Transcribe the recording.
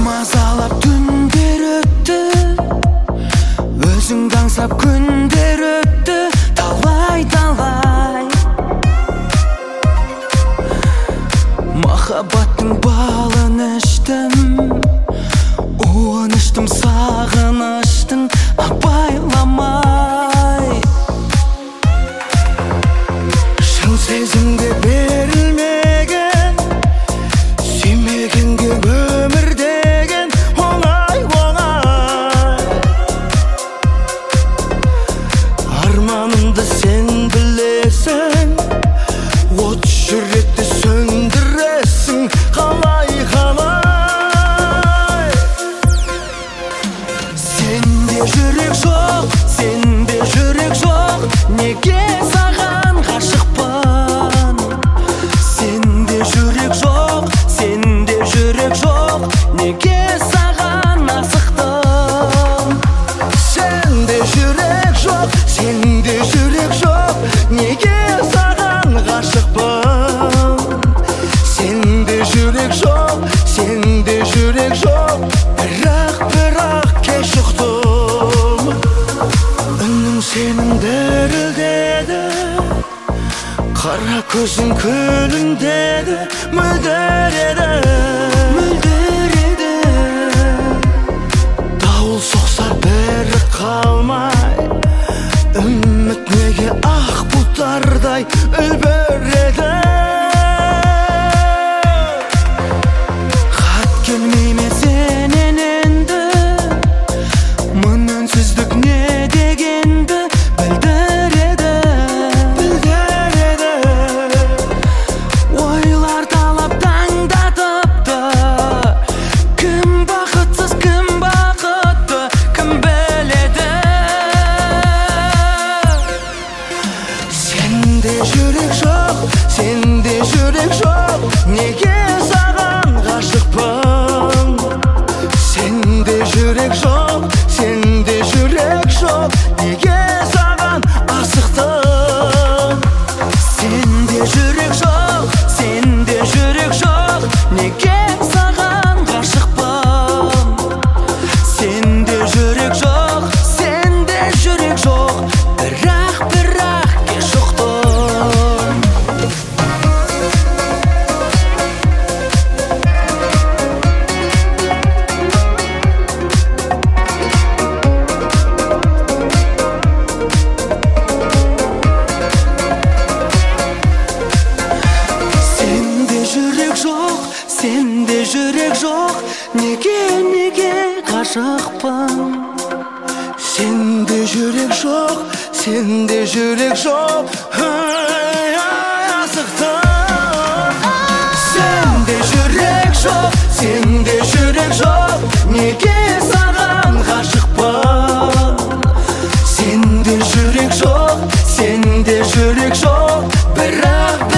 мазалап түндер өтті, өзіңді аңсап күндер өтті, талай махаббаттың балын іштім, уын іштім, сағыныштың абайламай. Шын сезімге берілмеген, сүймегенге өмір деген оңай. Арманымды сен білесің, от жүректі сөндіресің, қалай. Сенде жүрек жоқ, сенде жүрек жоқ, неге саған ғашықпын? Сенде жүрек жоқ, сенде жүрек жоқ, неге саған асықтым? Сенде жүрек жоқ, сенде жүрек жоқ, неге саған ғашықпын? Сенде жүрек жоқ, сенде жүрек жоқ, бірақ кеш ұқтым. Үнің сенің дірілдеді, қара көзің күлімдеді, мөлдір еді. Дауыл соқса бәрі қалмай, үміт неге ақ бұлттардай үлбіреді? Хат келмей ме сенен енді, мың үнсіздік не дегенді білдіреді. Ойлар талап таңдатыпты, кім бақытсыз, кім бақытты, кім біледі? Сенде жүрек жоқ, сенде жүрек жоқ, неге саған ғашықпын? Сенде жүрек жоқ, сенде жүрек жоқ, неге саған асықтым? Сенде жүрек жоқ, сенде жүрек жоқ, неге саған ғашықпын? Сенде жүрек жоқ, сенде жүрек жоқ, бірақ кеш ұқтым. Сенде жүрек жоқ, неге ғашықпын? Сенде жүрек жоқ, сенде жүрек жоқ, асықтым. Сенде жүрек жоқ, сенде жүрек жоқ, неге саған ғашықпын? Сенде жүрек жоқ, сенде жүрек жоқ, бірақ